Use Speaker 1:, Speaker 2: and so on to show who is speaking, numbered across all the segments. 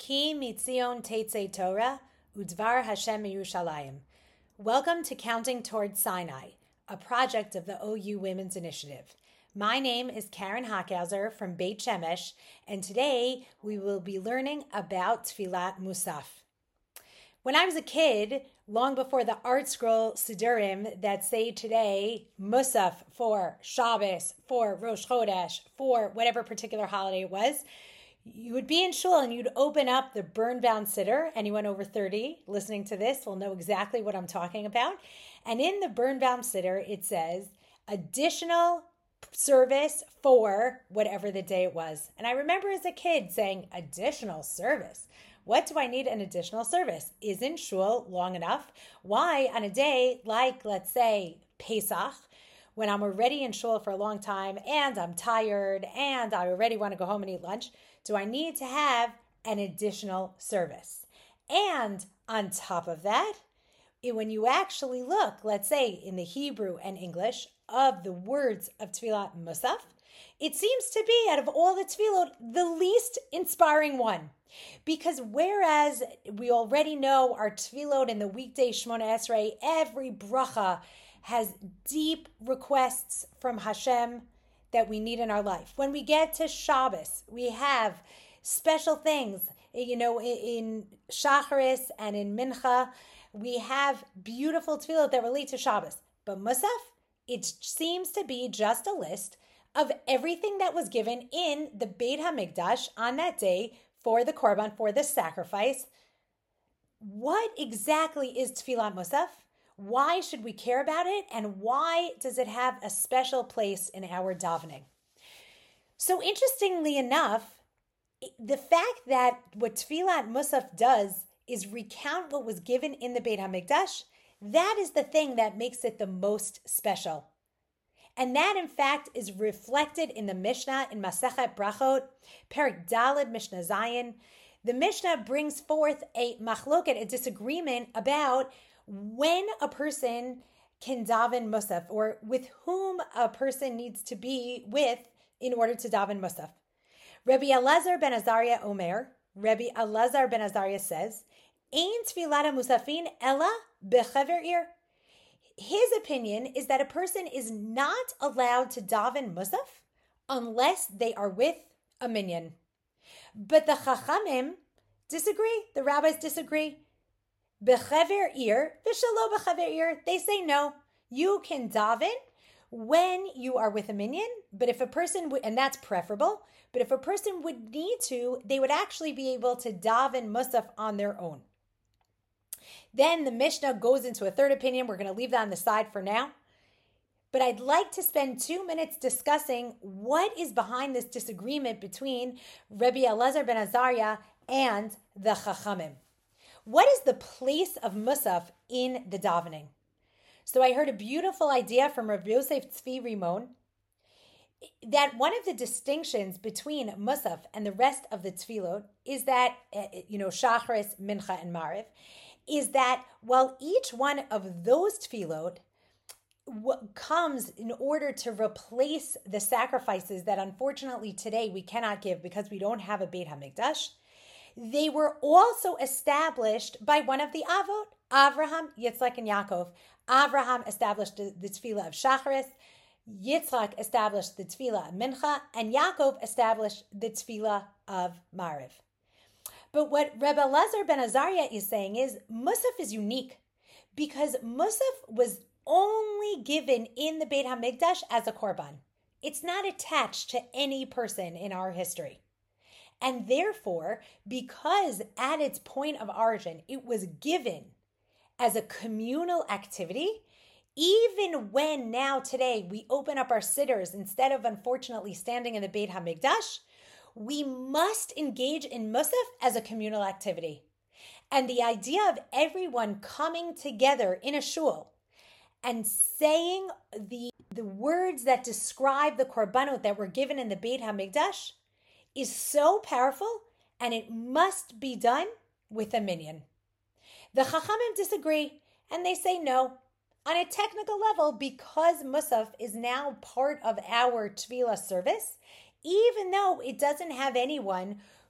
Speaker 1: Ki mitzion teitze Torah, udvar Hashem Yerushalayim. Welcome to Counting Towards Sinai, a project of the OU Women's Initiative. My name is Karen Hockhauser from Beit Shemesh, and today we will be learning about Tfilat Musaf. When I was a kid, long before the art scroll Sidurim that say today Musaf for Shabbos, for Rosh Chodesh, for whatever particular holiday it was, you would be in shul and you'd open up the Birnbaum Siddur. Anyone over 30 listening to this will know exactly what I'm talking about. And in the Birnbaum Siddur, it says additional service for whatever the day it was. And I remember as a kid saying, additional service? What do I need an additional service? Isn't shul long enough? Why on a day like, let's say, Pesach, when I'm already in shul for a long time and I'm tired and I already want to go home and eat lunch, do I need to have an additional service? And on top of that, when you actually look, let's say in the Hebrew and English of the words of Tfilat Musaf, it seems to be, out of all the Tfilot, the least inspiring one. Because whereas we already know our Tfilot in the weekday Shmona Esrei, every bracha has deep requests from Hashem that we need in our life. When we get to Shabbos, we have special things, in Shacharis and in Mincha, we have beautiful tefillot that relate to Shabbos. But Musaf, it seems to be just a list of everything that was given in the Beit HaMikdash on that day for the Korban, for the sacrifice. What exactly is Tfilat Musaf? Why should we care about it? And why does it have a special place in our davening? So interestingly enough, the fact that what Tfilat Musaf does is recount what was given in the Beit HaMikdash, that is the thing that makes it the most special. And that, in fact, is reflected in the Mishnah in Masechet Brachot, Perek Daled Mishnah Zayin. The Mishnah brings forth a machloket, a disagreement about when a person can daven musaf, or with whom a person needs to be with in order to daven musaf. Rabbi Elazar ben Azariah Omer, Rabbi Elazar ben Azariah says, Ein tfilat musafin ella bechaver ir. His opinion is that a person is not allowed to daven musaf unless they are with a minyan. But the Chachamim disagree. The rabbis disagree. Bechaver ir, v'shalo bechaver ir. They say no. You can daven when you are with a minyan, but if a person would, and that's preferable, but if a person would need to, they would actually be able to daven musaf on their own. Then the Mishnah goes into a third opinion. We're going to leave that on the side for now. But I'd like to spend 2 minutes discussing what is behind this disagreement between Rabbi Elazar ben Azariah and the Chachamim. What is the place of Musaf in the davening? So I heard a beautiful idea from Rabbi Yosef Tzvi Rimon that one of the distinctions between Musaf and the rest of the Tfilot is that, Shacharis, Mincha, and Mariv, is that while each one of those Tfilot comes in order to replace the sacrifices that unfortunately today we cannot give because we don't have a Beit HaMikdash, they were also established by one of the Avot, Avraham, Yitzchak, and Yaakov. Avraham established the tefillah of Shacharis, Yitzchak established the tefillah of Mincha, and Yaakov established the tefillah of Mariv. But what Rebbe Elazar ben Azariah is saying is Musaf is unique because Musaf was only given in the Beit HaMikdash as a korban. It's not attached to any person in our history. And therefore, because at its point of origin, it was given as a communal activity, even when now today we open up our sidders instead of unfortunately standing in the Beit HaMikdash, we must engage in Musaf as a communal activity. And the idea of everyone coming together in a shul and saying the words that describe the korbanot that were given in the Beit HaMikdash is so powerful, and it must be done with a minyan. The Chachamim disagree, and they say no. On a technical level, because Musaf is now part of our Tefillah service, even though it doesn't have anyone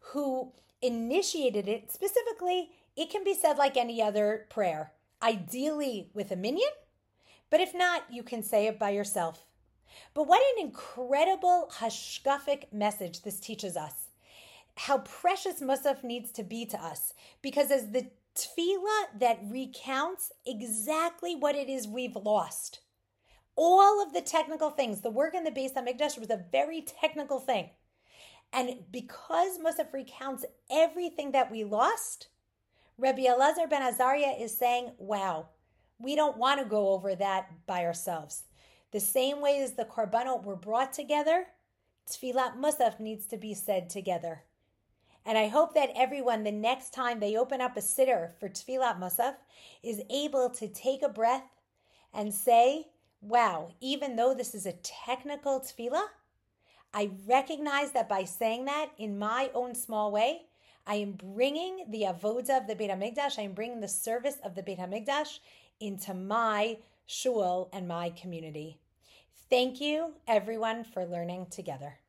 Speaker 1: who initiated it. Specifically, it can be said like any other prayer, ideally with a minyan, but if not, you can say it by yourself. But what an incredible hashkafic message this teaches us. How precious Musaf needs to be to us, because as the tefillah that recounts exactly what it is we've lost, all of the technical things, the work in the Beis HaMikdash was a very technical thing. And because Musaf recounts everything that we lost, Rabbi Elazar ben Azariah is saying, wow, we don't want to go over that by ourselves. The same way as the korbanot were brought together, Tfilat Musaf needs to be said together. And I hope that everyone, the next time they open up a siddur for Tfilat Musaf, is able to take a breath and say, wow, even though this is a technical tefillah, I recognize that by saying that in my own small way, I am bringing the avodah of the Beit HaMikdash, I am bringing the service of the Beit HaMikdash into my shul and my community. Thank you, everyone, for learning together.